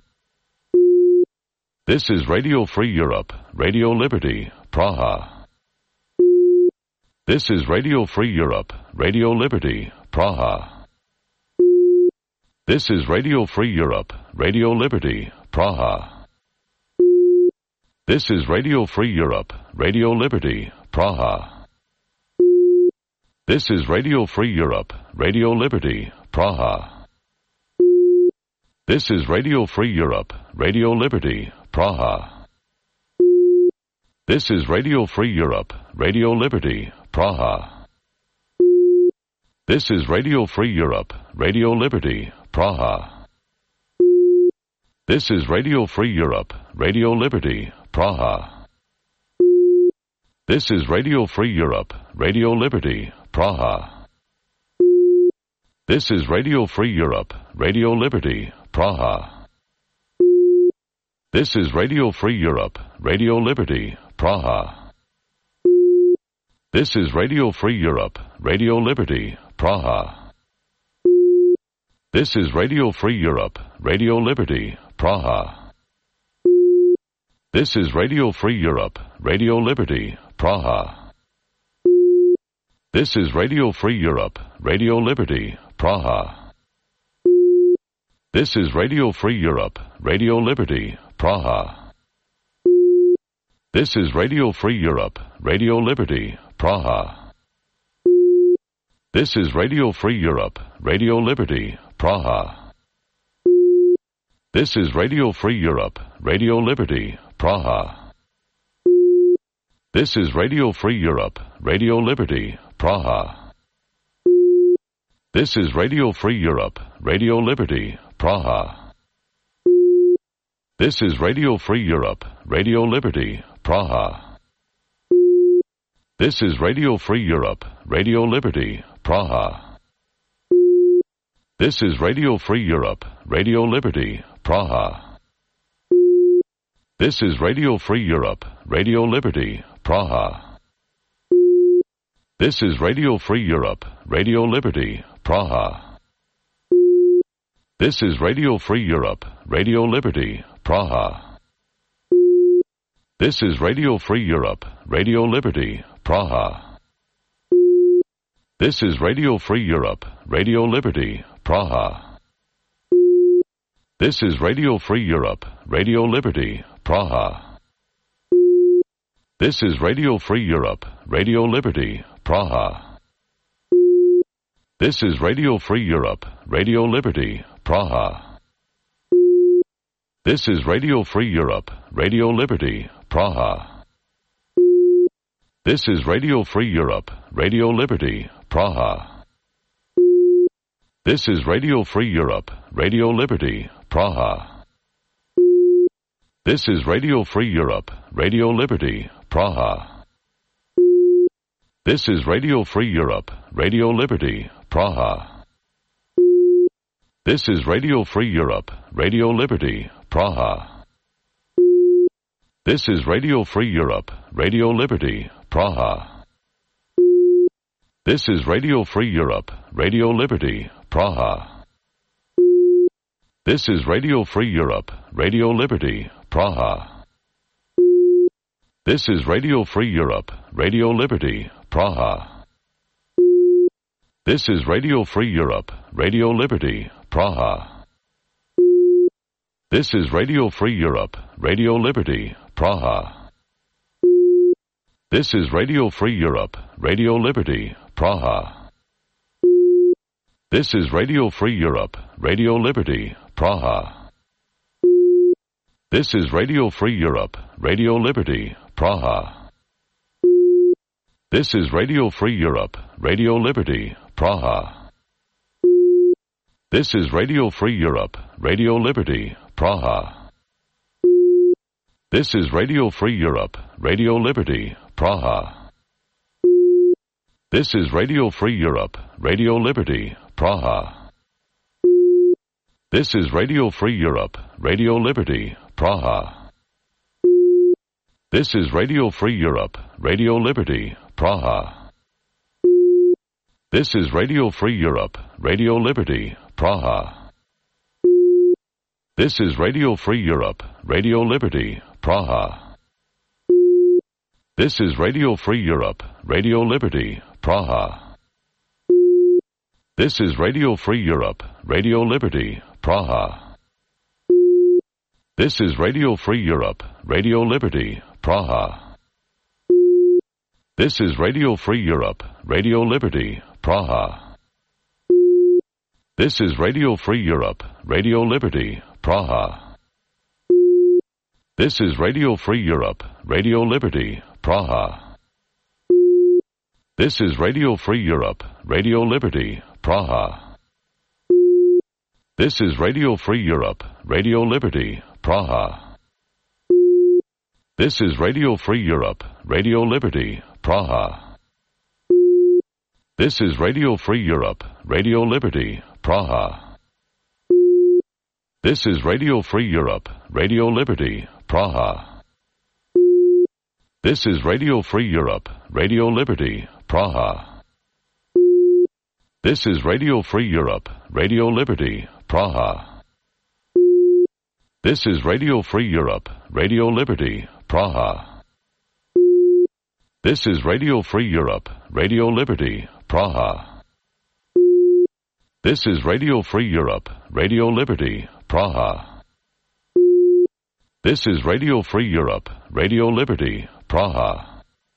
This is Radio Free Europe, Radio Liberty, Praha. This is Radio Free Europe, Radio Liberty, Praha. This is Radio Free Europe, Radio Liberty, Praha. This is Radio Free Europe, Radio Liberty, Praha. This is Radio Free Europe, Radio Liberty, Praha. This is Radio Free Europe, Radio Liberty, Praha. This is Radio Free Europe, Radio Liberty, Praha. This is Radio Free Europe, Radio Liberty, Praha. This is Radio Free Europe, Radio Liberty, Praha. This is Radio Free Europe, Radio Liberty, Praha. This is Radio Free Europe, Radio Liberty, Praha. This is Radio Free Europe, Radio Liberty, Praha. This is Radio Free Europe, Radio Liberty, Praha. This is Radio Free Europe, Radio Liberty, Praha. This is Radio Free Europe, Radio Liberty, Praha. This is Radio Free Europe, Radio Liberty, Praha. This is Radio Free Europe, Radio Liberty, Praha. This is Radio Free Europe, Radio Liberty, Praha. This is Radio Free Europe, Radio Liberty, Praha. This is Radio Free Europe, Radio Liberty, Praha. This is Radio Free Europe, Radio Liberty, Praha. This is Radio Free Europe, Radio Liberty, Praha. This is Radio Free Europe, Radio Liberty, Praha. This is Radio Free Europe, Radio Liberty, Praha. This is Radio Free Europe, Radio Liberty, Praha. This is Radio Free Europe, Radio Liberty, Praha. This is Radio Free Europe, Radio Liberty, Praha. This is Radio Free Europe, Radio Liberty, Praha. This is Radio Free Europe, Radio Liberty, Praha. This is Radio Free Europe, Radio Liberty, Praha. This is Radio Free Europe, Radio Liberty, Praha. This is Radio Free Europe, Radio Liberty, Praha. This is Radio Free Europe, Radio Liberty, Praha. This is Radio Free Europe, Radio Liberty, Praha. This is Radio Free Europe, Radio Liberty, Praha. This is Radio Free Europe, Radio Liberty, Praha. This is Radio Free Europe, Radio Liberty, Praha. This is Radio Free Europe, Radio Liberty, Praha. This is Radio Free Europe, Radio Liberty, Praha. This is Radio Free Europe, Radio Liberty, Praha. This is Radio Free Europe, Radio Liberty, Praha. This is Radio Free Europe, Radio Liberty, Praha. This is Radio Free Europe, Radio Liberty, Praha. This is Radio Free Europe, Radio Liberty, Praha. This is Radio Free Europe, Radio Liberty, Praha. This is Radio Free Europe, Radio Liberty, Praha. This is Radio Free Europe, Radio Liberty, Praha. This is Radio Free Europe, Radio Liberty, Praha. This is Radio Free Europe, Radio Liberty, Praha. This is Radio Free Europe, Radio Liberty, Praha. This is Radio Free Europe, Radio Liberty, Praha. This is Radio Free Europe, Radio Liberty, Praha. This is Radio Free Europe, Radio Liberty, Praha. This is Radio Free Europe, Radio Liberty, Praha. This is Radio Free Europe, Radio Liberty, Praha. This is Radio Free Europe, Radio Liberty, Praha. This is Radio Free Europe, Radio Liberty, Praha. This is Radio Free Europe, Radio Liberty, Praha. This is Radio Free Europe, Radio Liberty, Praha. This is Radio Free Europe, Radio Liberty, Praha. This is Radio Free Europe, Radio Liberty, Praha. This is Radio Free Europe, Radio Liberty, Praha. This is Radio Free Europe, Radio Liberty, Praha. This is Radio Free Europe, Radio Liberty, Praha. This is Radio Free Europe, Radio Liberty, Praha. This is Radio Free Europe, Radio Liberty, Praha. This is Radio Free Europe, Radio Liberty, Praha. This is Radio Free Europe, Radio Liberty, Praha. This is Radio Free Europe, Radio Liberty, Praha. This is Radio Free Europe, Radio Liberty, Praha. This is Radio Free Europe, Radio Liberty, Praha. This is Radio Free Europe, Radio Liberty, Praha. This is Radio Free Europe, Radio Liberty, Praha.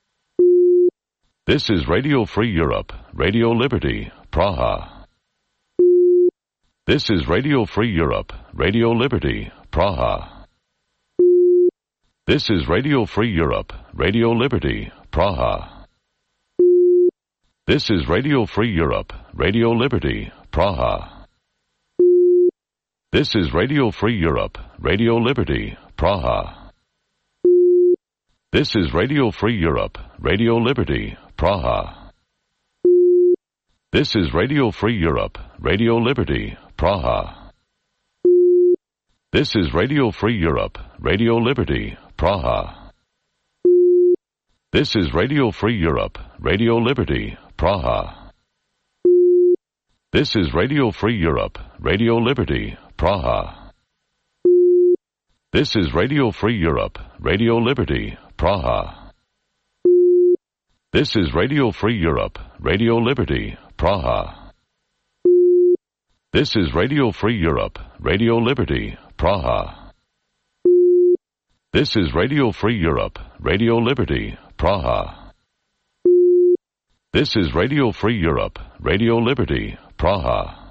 This is Radio Free Europe, Radio Liberty, Praha. This is Radio Free Europe, Radio Liberty, Praha. This is Radio Free Europe, Radio Liberty, Praha. This is Radio Free Europe, Radio Liberty, Praha. This is Radio Free Europe, Radio Liberty, Praha. This is Radio Free Europe, Radio Liberty, Praha. This is Radio Free Europe, Radio Liberty, Praha. This is Radio Free Europe, Radio Liberty, Praha. This is Radio Free Europe, Radio Liberty, Praha. This is Radio Free Europe, Radio Liberty, Praha. This is Radio Free Europe, Radio Liberty, Praha. This is Radio Free Europe, Radio Liberty, Praha. This is Radio Free Europe, Radio Liberty, Praha. This is Radio Free Europe, Radio Liberty, Praha. This is Radio Free Europe, Radio Liberty, Praha.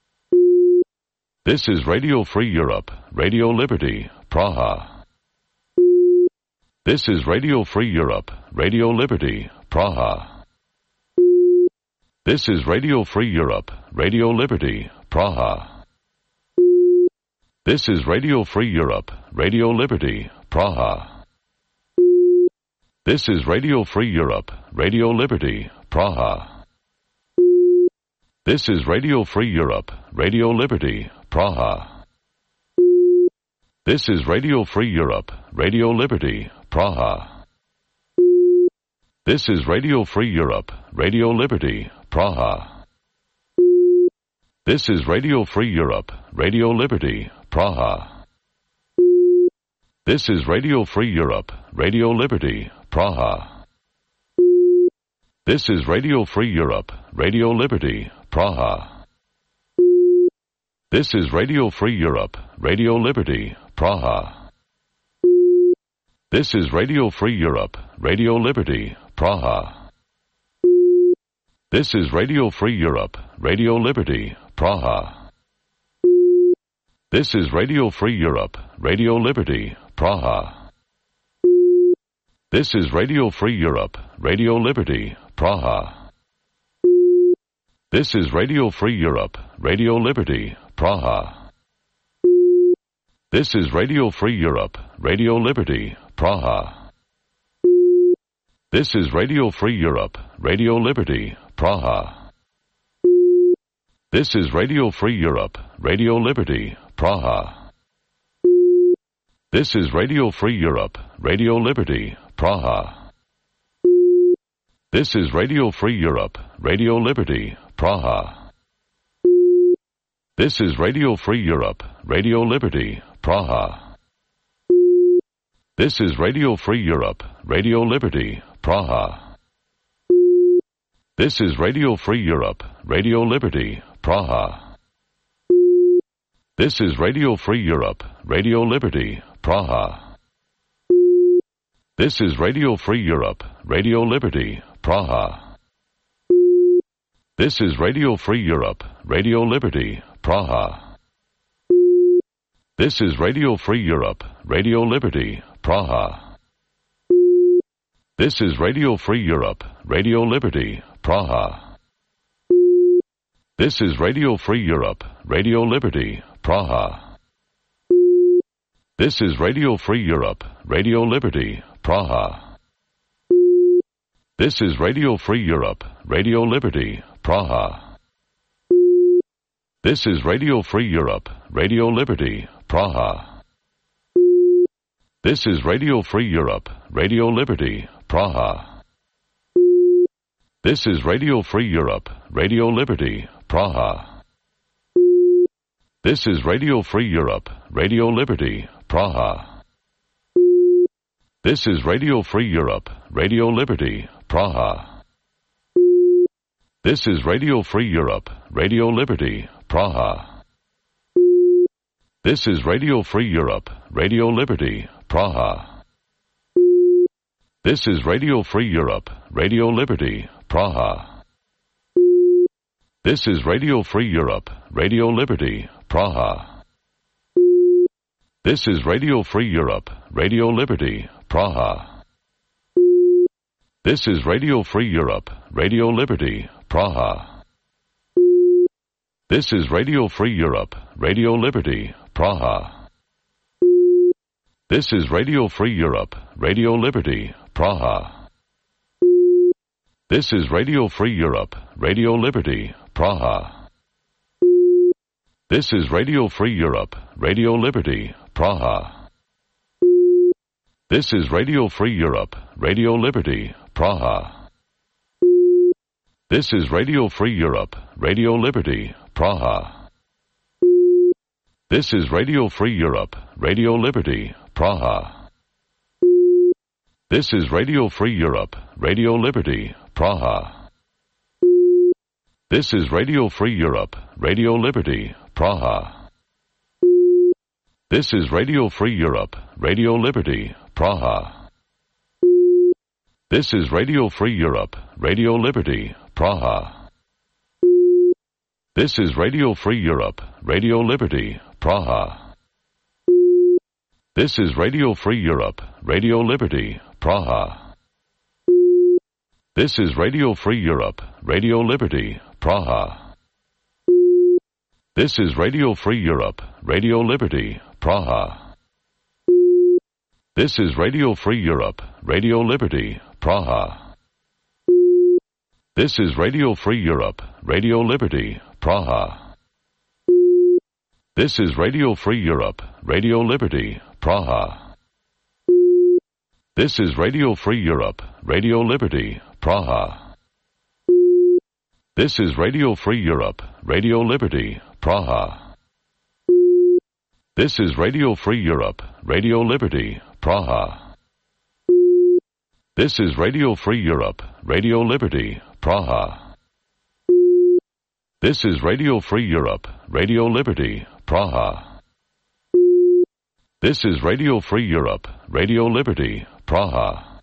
This is Radio Free Europe, Radio Liberty, Praha. This is Radio Free Europe, Radio Liberty, Praha. This is Radio Free Europe, Radio Liberty, Praha. This is Radio Free Europe, Radio Liberty, Praha. This is Radio Free Europe, Radio Liberty, Praha. This is Radio Free Europe, Radio Liberty, Praha. This is Radio Free Europe, Radio Liberty, Praha. This is Radio Free Europe, Radio Liberty, Praha. This is Radio Free Europe, Radio Liberty, Praha. This is Radio Free Europe, Radio Liberty, Praha. This is Radio Free Europe, Radio Liberty, Praha. This is Radio Free Europe, Radio Liberty, Praha. This is Radio Free Europe, Radio Liberty, Praha. This is Radio Free Europe, Radio Liberty, Praha. This is Radio Free Europe, Radio Liberty, Praha. This is Radio Free Europe, Radio Liberty, Praha. This is Radio Free Europe, Radio Liberty, Praha. This is Radio Free Europe, Radio Liberty, Praha. This is Radio Free Europe, Radio Liberty, Praha. This is Radio Free Europe, Radio Liberty, Praha. This is Radio Free Europe, Radio Liberty, Praha. This is Radio Free Europe, Radio Liberty, Praha. This is Radio Free Europe, Radio Liberty, Praha. This is Radio Free Europe, Radio Liberty, Praha. This is Radio Free Europe, Radio Liberty, Praha. This is Radio Free Europe, Radio Liberty, Praha. This is Radio Free Europe, Radio Liberty, Praha. This is Radio Free Europe, Radio Liberty, Praha. This is Radio Free Europe, Radio Liberty, Praha. This is Radio Free Europe, Radio Liberty, Praha. This is Radio Free Europe, Radio Liberty, Praha. This is Radio Free Europe, Radio Liberty, Praha. This is Radio Free Europe, Radio Liberty, Praha. This is Radio Free Europe, Radio Liberty, Praha. This is Radio Free Europe, Radio Liberty, Praha. This is Radio Free Europe, Radio Liberty, Praha. This is Radio Free Europe, Radio Liberty, Praha. This is Radio Free Europe, Radio Liberty, Praha. This is Radio Free Europe, Radio Liberty, Praha. This is Radio Free Europe, Radio Liberty, Praha. This is Radio Free Europe, Radio Liberty, Praha. This is Radio Free Europe, Radio Liberty, Praha. This is Radio Free Europe, Radio Liberty, Praha. This is Radio Free Europe, Radio Liberty, Praha. This is Radio Free Europe, Radio Liberty, Praha. This is Radio Free Europe, Radio Liberty, Praha. This is Radio Free Europe, Radio Liberty, Praha. This is Radio Free Europe, Radio Liberty, Praha. This is Radio Free Europe, Radio Liberty, Praha. This is Radio Free Europe, Radio Liberty, Praha. This is Radio Free Europe, Radio Liberty, Praha. This is Radio Free Europe, Radio Liberty, Praha. This is Radio Free Europe, Radio Liberty, Praha. This is Radio Free Europe, Radio Liberty, Praha. This is Radio Free Europe, Radio Liberty, Praha. This is Radio Free Europe, Radio Liberty, Praha. This is Radio Free Europe, Radio Liberty, Praha. This is Radio Free Europe, Radio Liberty, Praha. This is Radio Free Europe, Radio Liberty, Praha. This is Radio Free Europe, Radio Liberty, Praha. This is Radio Free Europe, Radio Liberty, Praha. This is Radio Free Europe, Radio Liberty, Praha. This is Radio Free Europe, Radio Liberty, Praha. This is Radio Free Europe, Radio Liberty, Praha. This is Radio Free Europe, Radio Liberty, Praha. This is Radio Free Europe, Radio Liberty, Praha. This is Radio Free Europe, Radio Liberty, Praha. This is Radio Free Europe, Radio Liberty, Praha.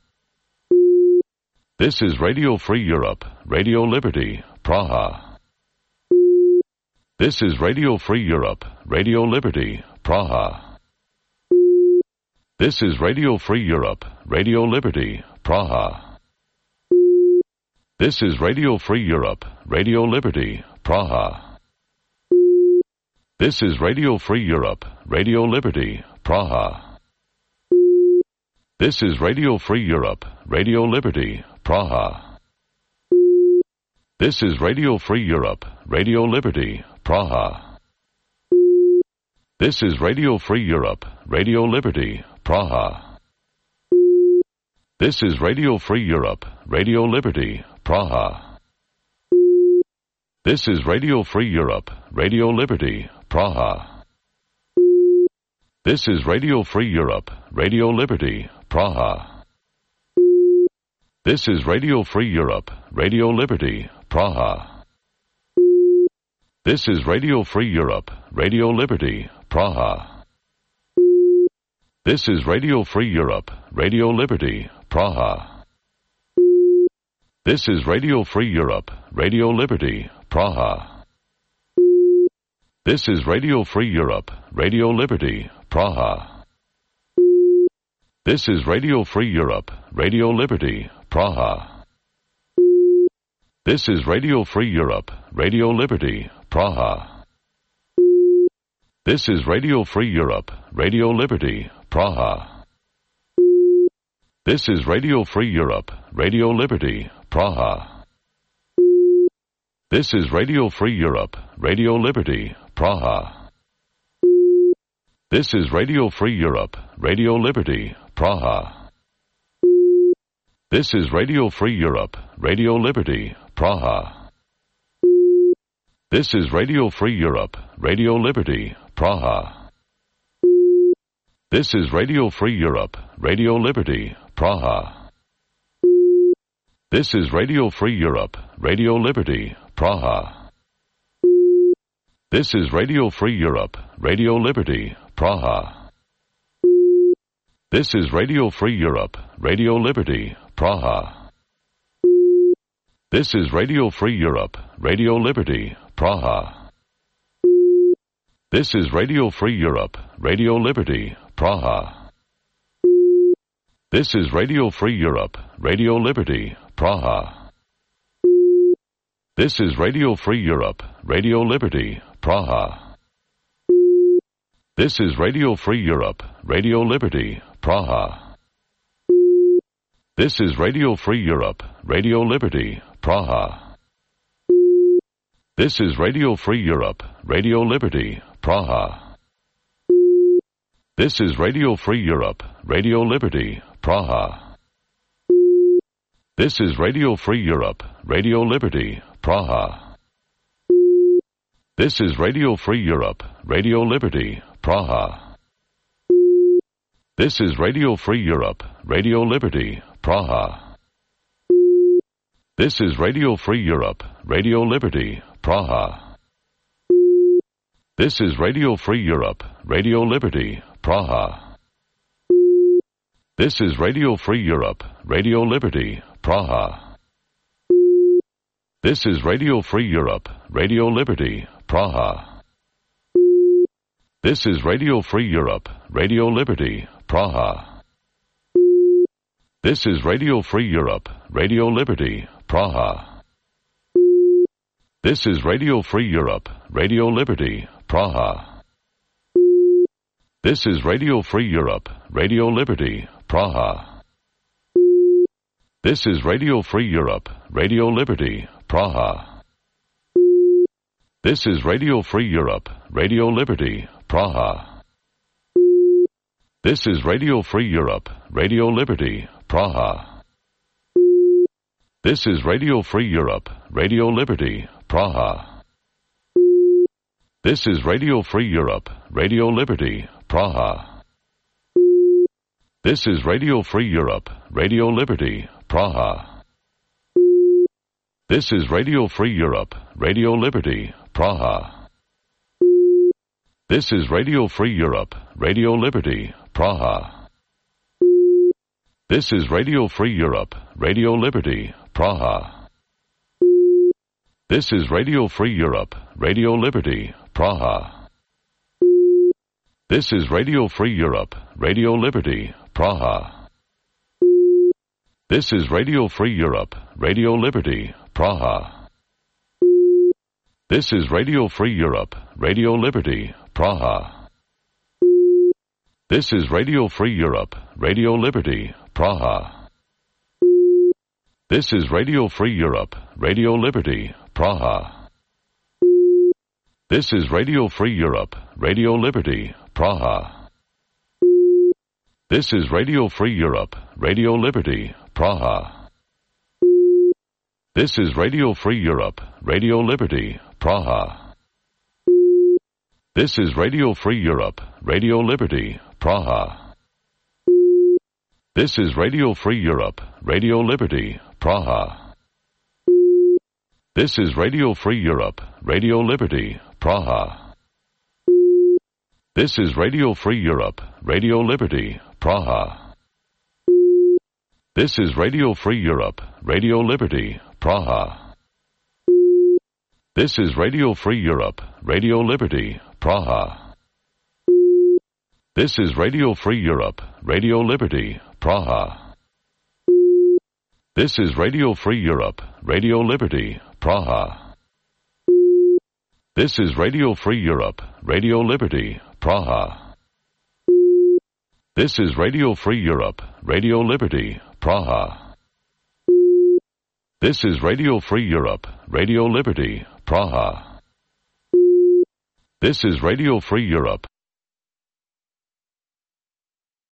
This is Radio Free Europe, Radio Liberty, Praha. This is Radio Free Europe, Radio Liberty, Praha. This is Radio Free Europe, Radio Liberty, Praha. This is Radio Free Europe, Radio Liberty, Praha. This is Radio Free Europe, Radio Liberty, Praha. This is Radio Free Europe, Radio Liberty, Praha. This is Radio Free Europe, Radio Liberty, Praha. This is Radio Free Europe, Radio Liberty, Praha. This is Radio Free Europe, Radio Liberty, Praha. This is Radio Free Europe, Radio Liberty, Praha. This is Radio Free Europe, Radio Liberty, Praha. This is Radio Free Europe, Radio Liberty, Praha. This is Radio Free Europe, Radio Liberty, Praha. This is Radio Free Europe, Radio Liberty, Praha. This is Radio Free Europe, Radio Liberty, Praha. This is Radio Free Europe, Radio Liberty, Praha. This is Radio Free Europe, Radio Liberty, Praha. This is Radio Free Europe, Radio Liberty, Praha. This is Radio Free Europe, Radio Liberty, Praha. This is Radio Free Europe, Radio Liberty, Praha. This is Radio Free Europe, Radio Liberty, Praha. This is Radio Free Europe, Radio Liberty, Praha. This is Radio Free Europe, Radio Liberty, Praha. This is Radio Free Europe, Radio Liberty, Praha. This is Radio Free Europe, Radio Liberty, Praha. This is Radio Free Europe, Radio Liberty, Praha. This is Radio Free Europe, Radio Liberty, Praha. This is Radio Free Europe, Radio Liberty, Praha. This is Radio Free Europe, Radio Liberty, Praha. This is Radio Free Europe, Radio Liberty, Praha. This is Radio Free Europe, Radio Liberty, Praha. This is Radio Free Europe, Radio Liberty, Praha. This is Radio Free Europe, Radio Liberty, Praha. This is Radio Free Europe, Radio Liberty, Praha. This is Radio Free Europe, Radio Liberty, Praha. This is Radio Free Europe, Radio Liberty, Praha. This is Radio Free Europe, Radio Liberty, Praha. This is Radio Free Europe, Radio Liberty, Praha. This is Radio Free Europe, Radio Liberty, Praha. This is Radio Free Europe, Radio Liberty, Praha. This is Radio Free Europe, Radio Liberty, Praha. This is Radio Free Europe, Radio Liberty, Praha. This is Radio Free Europe, Radio Liberty, Praha. This is Radio Free Europe, Radio Liberty, Praha. This is Radio Free Europe, Radio Liberty, Praha. This is Radio Free Europe, Radio Liberty, Praha. This is Radio Free Europe, Radio Liberty, Praha. This is Radio Free Europe, Radio Liberty, Praha. This is Radio Free Europe, Radio Liberty, Praha. This is Radio Free Europe, Radio Liberty, Praha. This is Radio Free Europe, Radio Liberty, Praha. This is Radio Free Europe, Radio Liberty, Praha. This is Radio Free Europe, Radio Liberty, Praha. This is Radio Free Europe, Radio Liberty, Praha. This is Radio Free Europe, Radio Liberty, Praha. This is Radio Free Europe, Radio Liberty, Praha. This is Radio Free Europe, Radio Liberty, Praha. This is Radio Free Europe, Radio Liberty, Praha. This is Radio Free Europe, Radio Liberty, Praha. This is Radio Free Europe, Radio Liberty, Praha. This is Radio Free Europe, Radio Liberty, Praha. This is Radio Free Europe, Radio Liberty, Praha. This is Radio Free Europe, Radio Liberty, Praha. This is Radio Free Europe, Radio Liberty, Praha. This is Radio Free Europe, Radio Liberty, Praha. This is Radio Free Europe, Radio Liberty, Praha. This is Radio Free Europe, Radio Liberty, Praha. This is Radio Free Europe, Radio Liberty, Praha. This is Radio Free Europe, Radio Liberty, Praha. This is Radio Free Europe, Radio Liberty, Praha. This is Radio Free Europe, Radio Liberty, Praha. This is Radio Free Europe, Radio Liberty, Praha. This is Radio Free Europe, Radio Liberty, Praha. This is Radio Free Europe, Radio Liberty, Praha. This is Radio Free Europe, Radio Liberty, Praha. This is Radio Free Europe, Radio Liberty, Praha. This is Radio Free Europe.